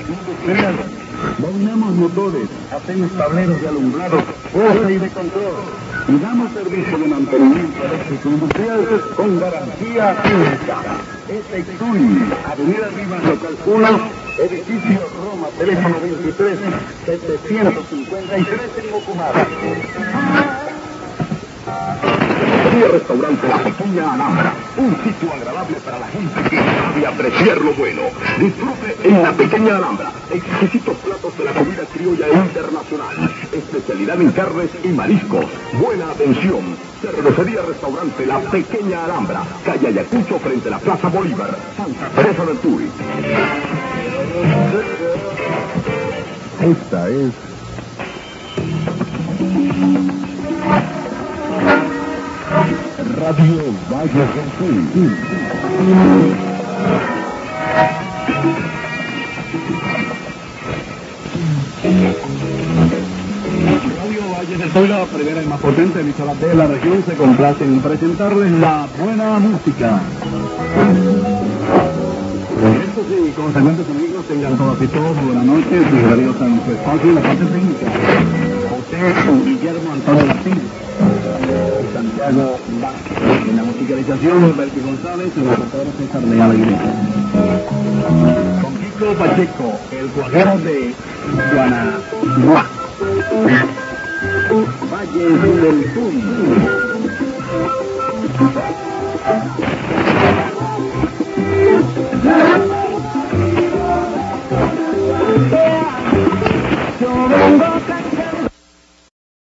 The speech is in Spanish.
industrial. Dominamos motores, hacemos tableros de alumbrado, fuerza y de control. Y damos servicio de mantenimiento eléctrico industrial con garantía única. Tecsun, Avenida Rivas, local 1, edificio Roma, teléfono 23 753 en Mocumara. Restaurante La Pequeña Alhambra, un sitio agradable para la gente que sabe apreciar lo bueno. Disfrute en La Pequeña Alhambra exquisitos platos de la comida criolla e internacional, especialidad en carnes y mariscos, buena atención. Cervecería Restaurante La Pequeña Alhambra, calle Ayacucho frente a la Plaza Bolívar, Santa Teresa del Tuy. Esta es Radio Valles del Tuy. Radio Valles del Tuy, la primera y más potente emisora de la región, se complace en presentarles la buena música. Esto sí, consecuentes amigos, tengan todas y todos buenas noches, bienvenidos a nuestro espacio en la parte técnica. José Guillermo Antonio Martínez. Santiago Vázquez. En la musicalización, Berti González, en la computadora César Leal Iglesia. Con Kiko Pacheco, el cuajero de Guanajuato. Valle del Tuy.